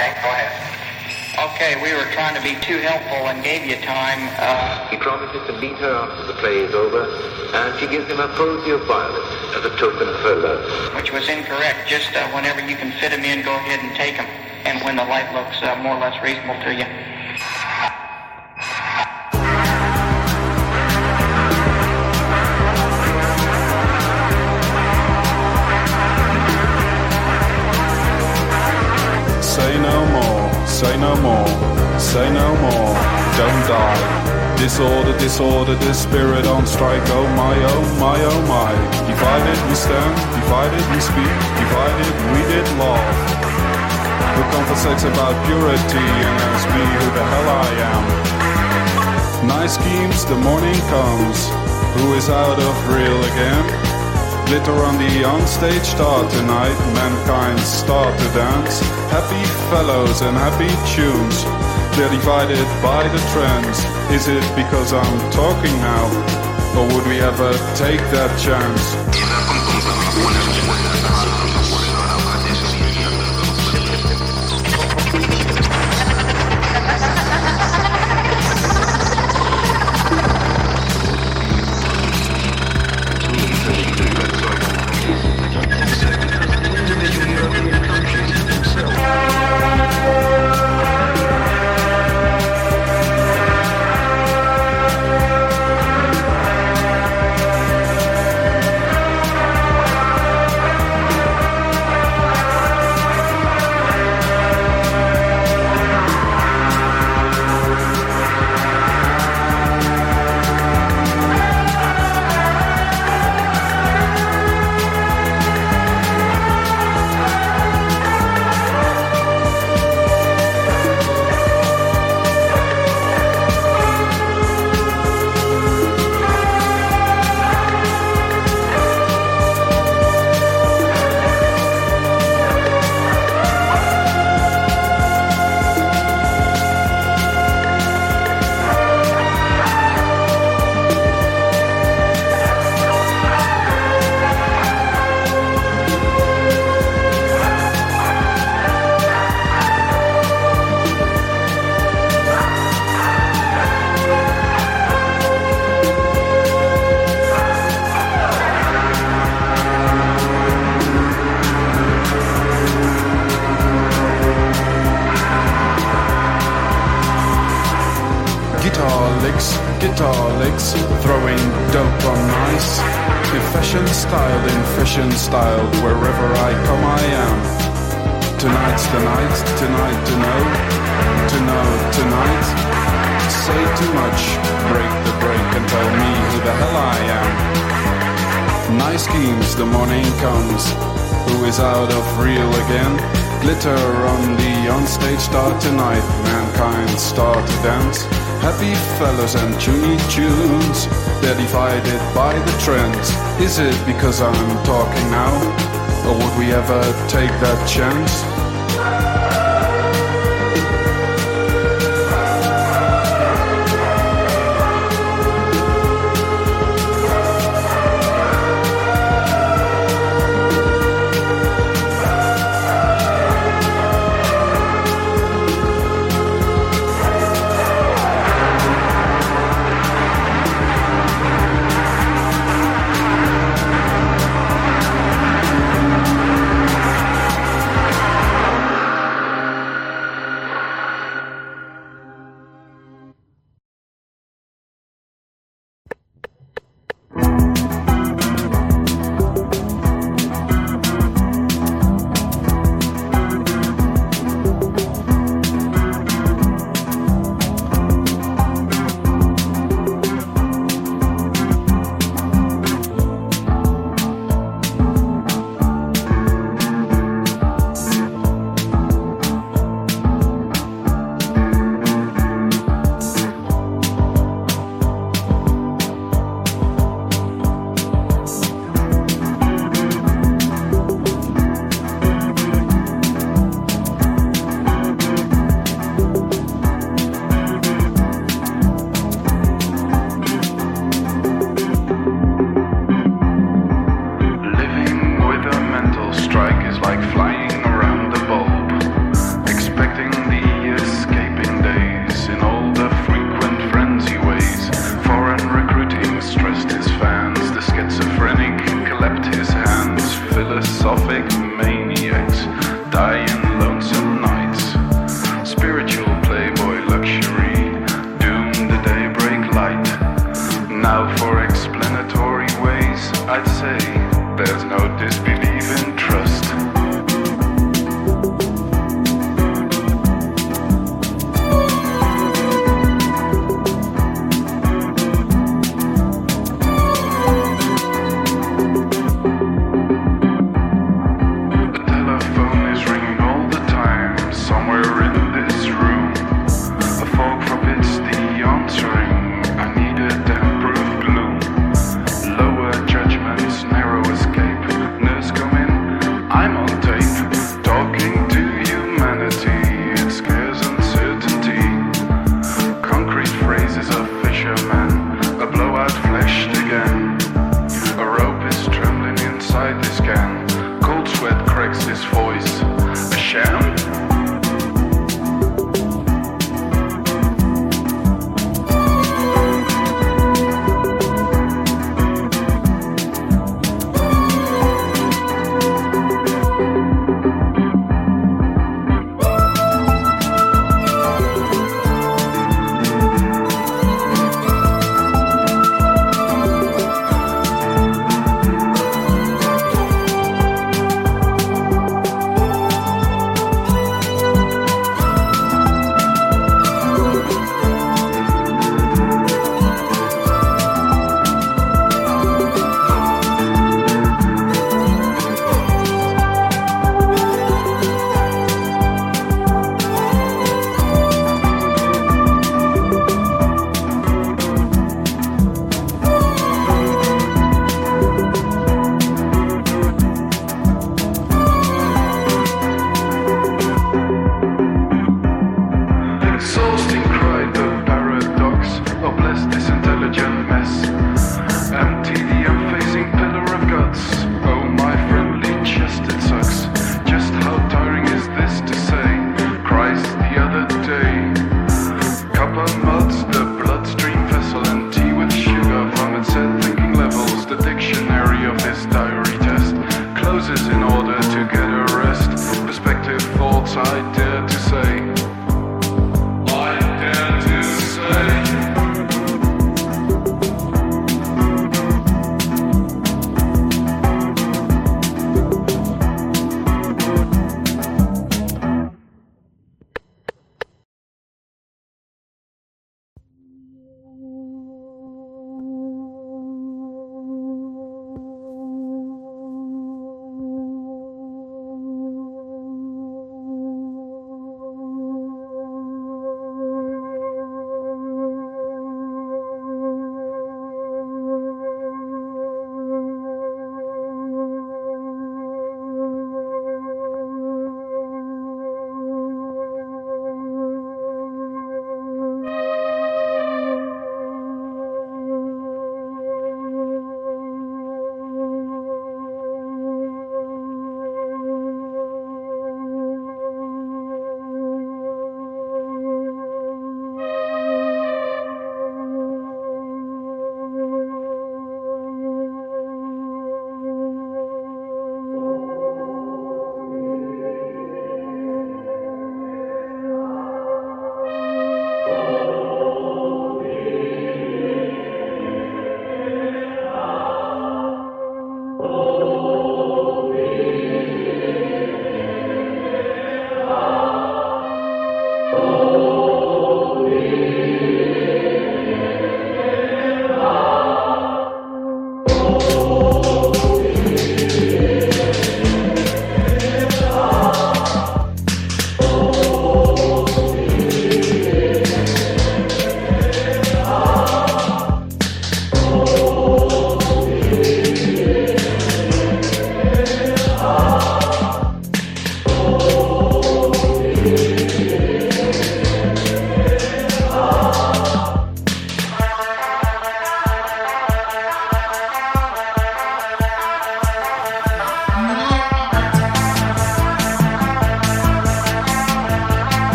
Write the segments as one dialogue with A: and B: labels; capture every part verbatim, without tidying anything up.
A: Okay, go ahead. Okay, we were trying to be too helpful and gave you time. Uh,
B: he promises to meet her after the play is over, and she gives him a posy of violets as a token of her love.
A: Which was incorrect. Just uh, whenever you can fit them in, go ahead and take them. And when the light looks uh, more or less reasonable to you.
C: Say no more, say no more, say no more, don't die. Disorder, disorder, this spirit on strike, oh my, oh my, oh my. Divided we stand, divided we speak, divided we did laugh. Who conversates about purity and asks me who the hell I am. Nice schemes, the morning comes, who is out of real again? Glitter on the onstage star tonight, mankind start to dance. Happy fellows and happy tunes, they're divided by the trends. Is it because I'm talking now, or would we ever take that chance? Guitar licks, throwing dope on ice. In fashion style, in fashion style, wherever I come I am. Tonight's the night, tonight to know, to know tonight. Say too much, break the break and tell me who the hell I am. Nice schemes, the morning comes, who is out of real again? Glitter on the onstage star tonight, mankind start to dance. Happy fellows and tuney tunes, they're divided by the trends. Is it because I'm talking now, or would we ever take that chance? die in lonesome nights. Spiritual playboy luxury, doom the daybreak light. Now for explanatory ways, I'd say there's no disbelief in trust.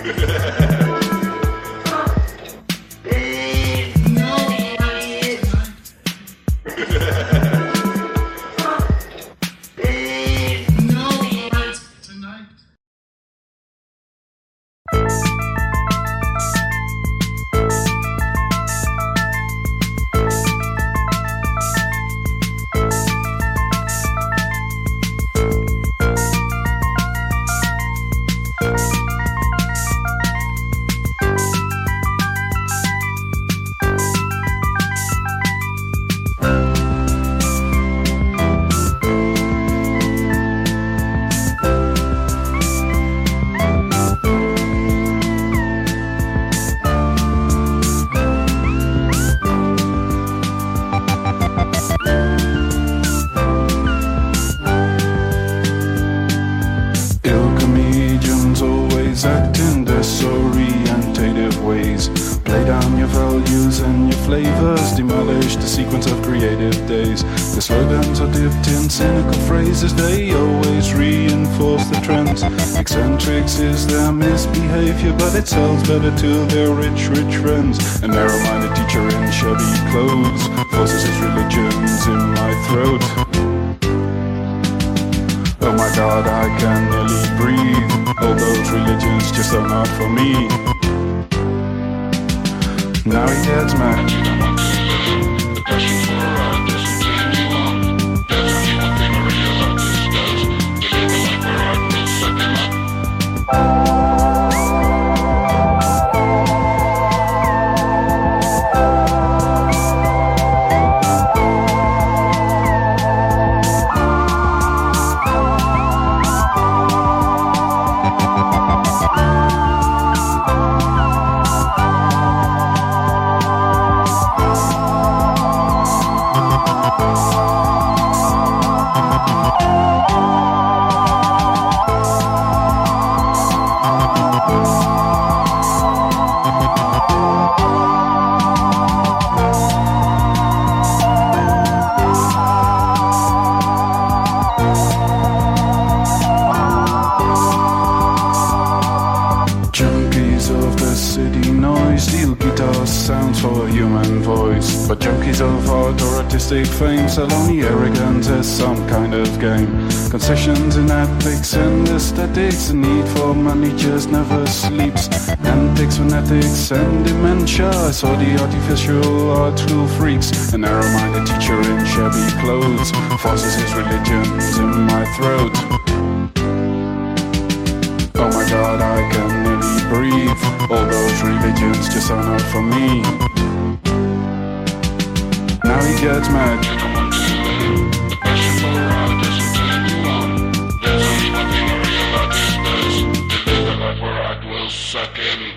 C: They always reinforce the trends. Eccentrics is their misbehavior, but it sells better to their rich, rich friends. A narrow-minded teacher in shabby clothes forces his religions in my throat. Oh my God, I can nearly breathe. All those religions just are not for me. Now he gets mad. But junkies of art or artistic fame sell only arrogance as some kind of game. Concessions in epics and aesthetics, the need for money just never sleeps. Antics, fanatics and dementia, I saw the artificial art school freaks. A narrow-minded teacher in shabby clothes forces his religions in my throat. Oh my God, I can nearly breathe. All those religions just are not for me. Now he gets mad. The passion for art doesn't turn you on. There's only one thing I realize is this is the life where art will suck in.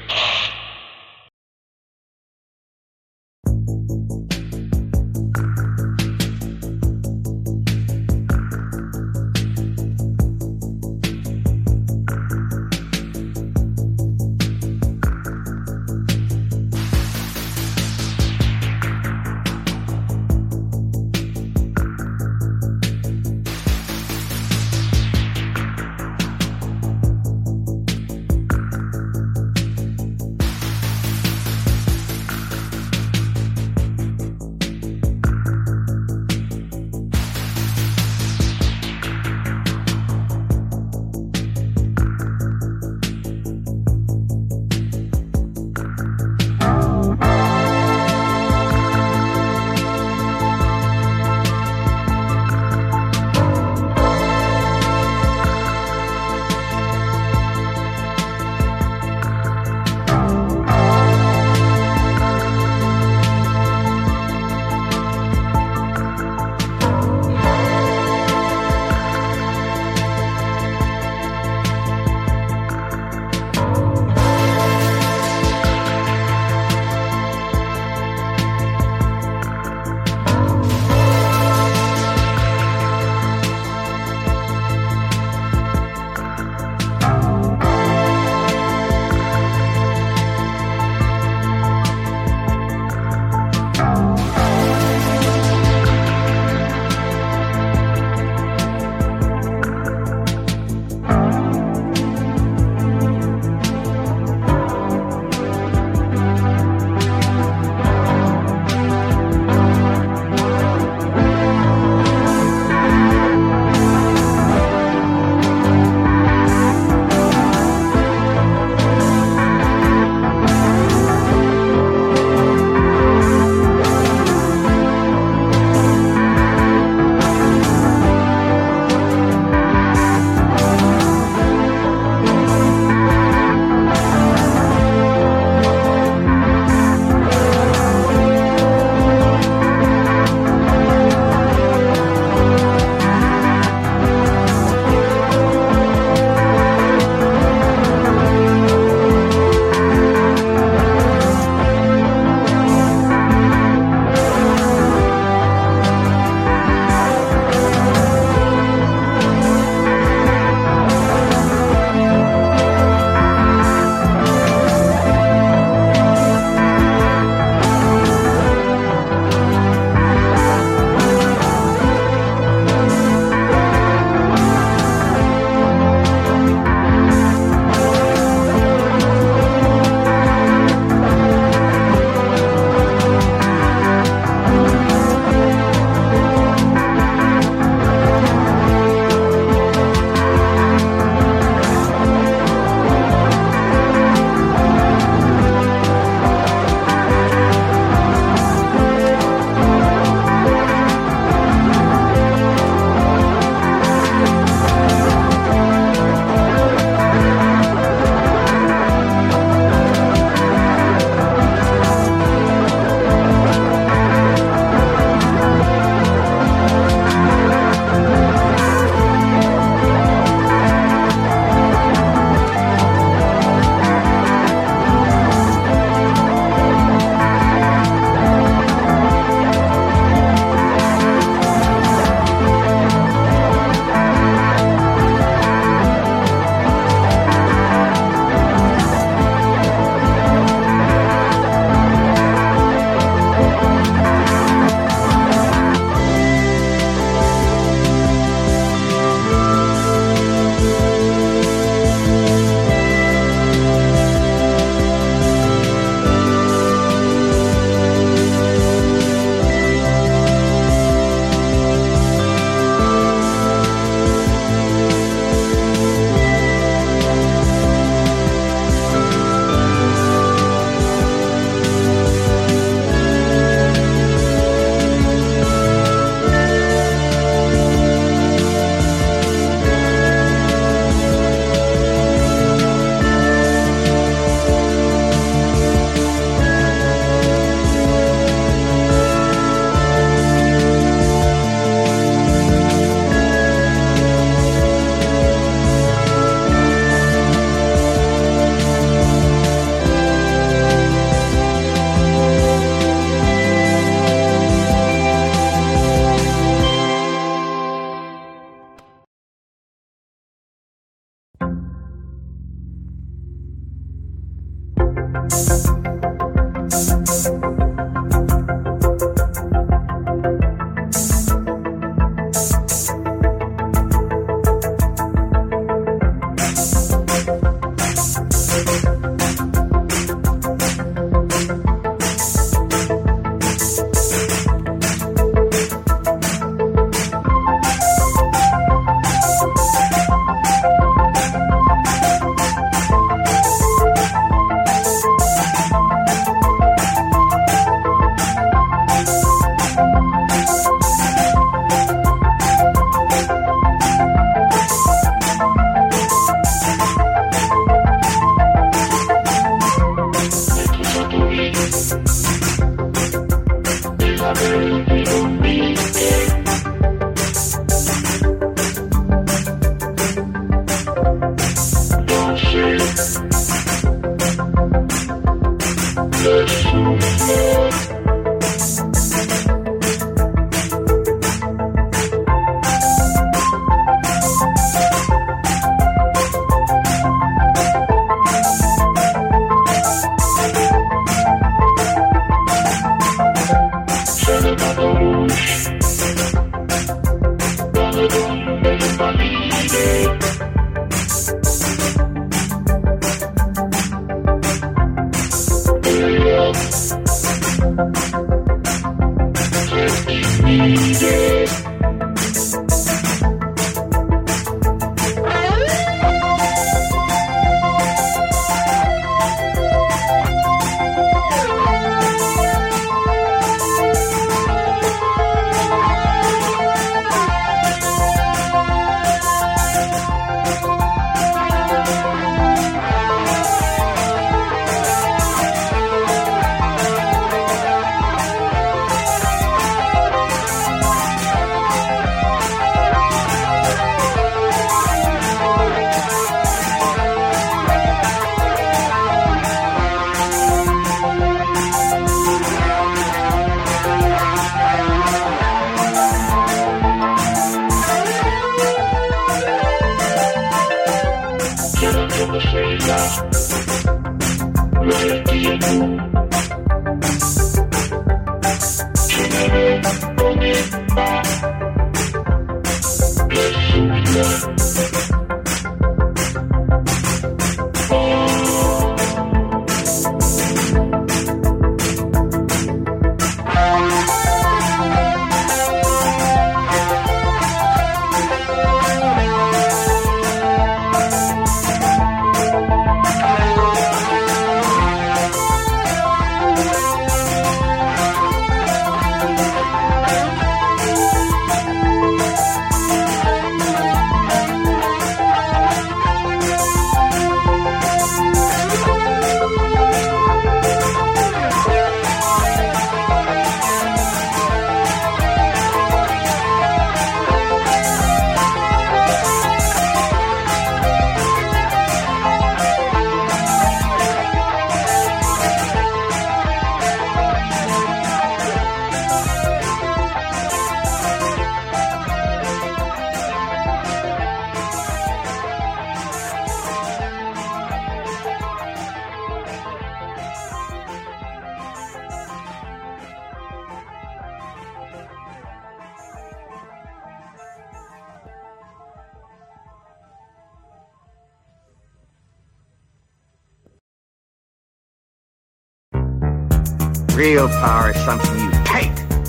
D: Real power is something you take.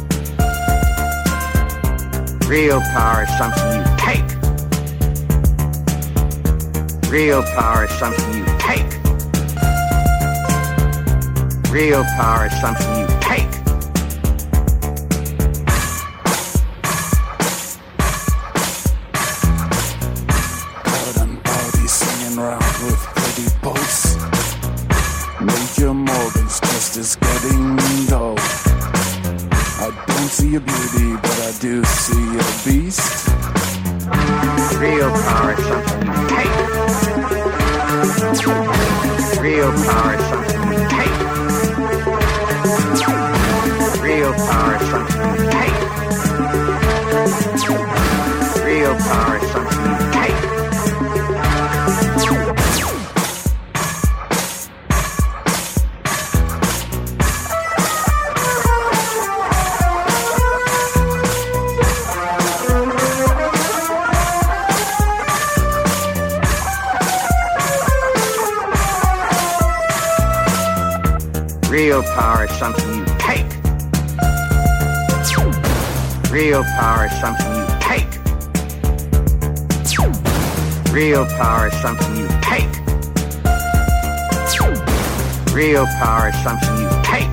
D: Real power is something you take. Real power is something you take. Real power is something you take.
C: Got them bodies singing around with pretty boats. Major Morgan's just as getting gold. I don't see a beauty, but I do see a beast.
D: Real power is something you take. Real power is something you take. Real power is something you take. Real power is something you take. Real power is something you take. Real power is something you take. Real power is something you take. Real power is something you take.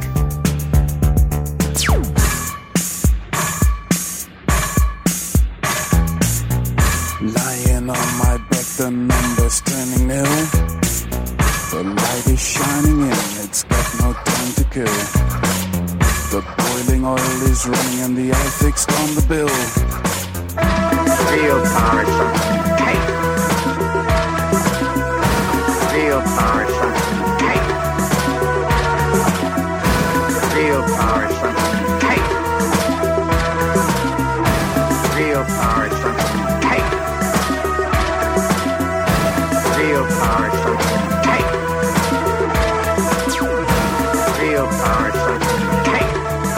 C: Lying on my back, the numbers turning nil. The light is shining in, it's got no time to kill. The boiling oil is running and the eye fixed on the bill.
D: Real power is something you take. Real power is something you take. Real power is something you take. Real power is something you take. Real power is something you take. Real power is something you take.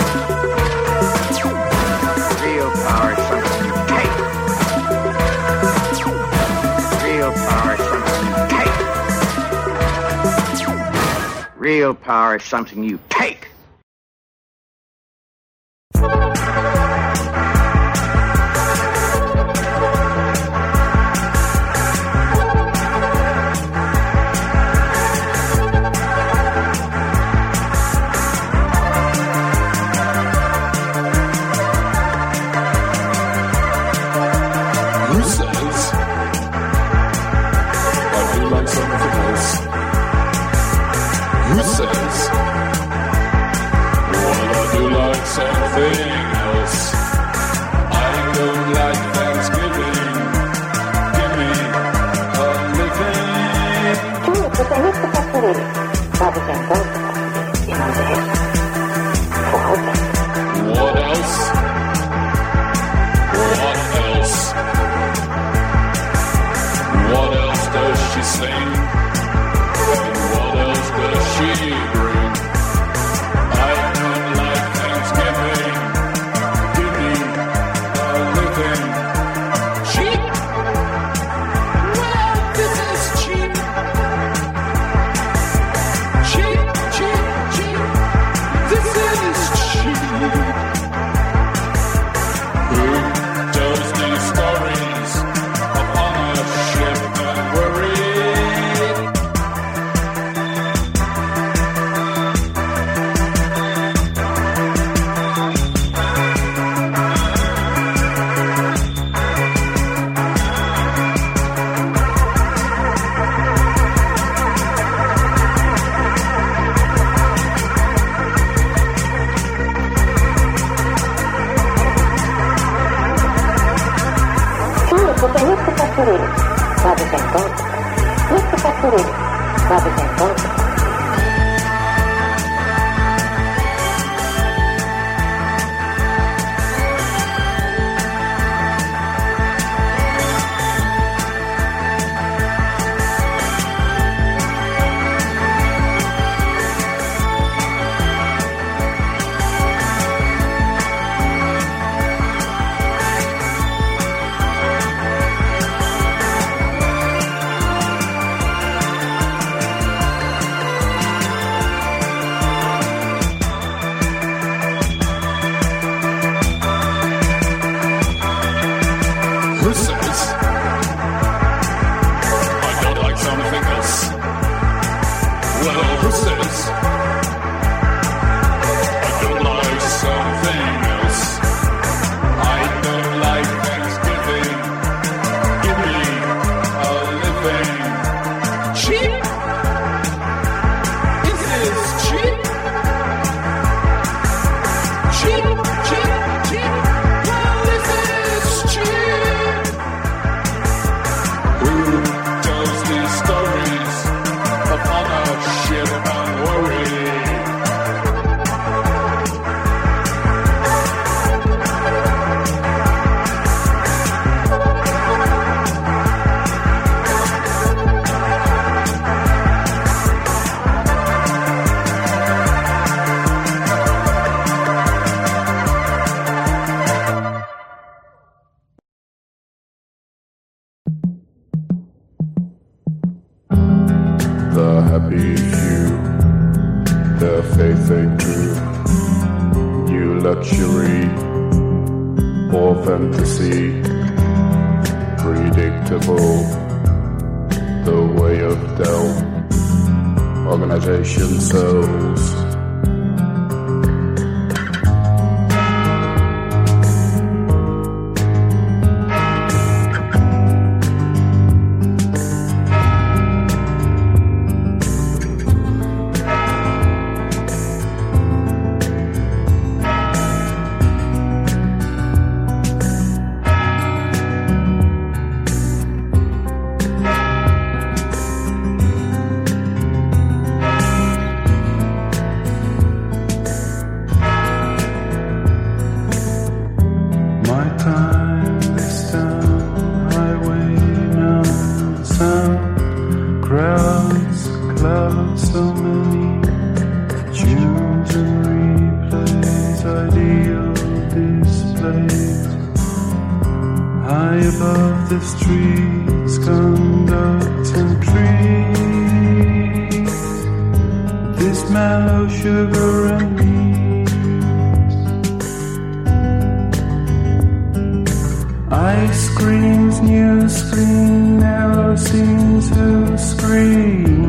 D: Real power is something you take. Real power is something you take. Real power is something you take.
C: Stories upon a ship and worry. faith ain't true. New luxury or fantasy, predictable, the way of Dell, organization souls. Ice creams, new screen, narrow scenes, who scream.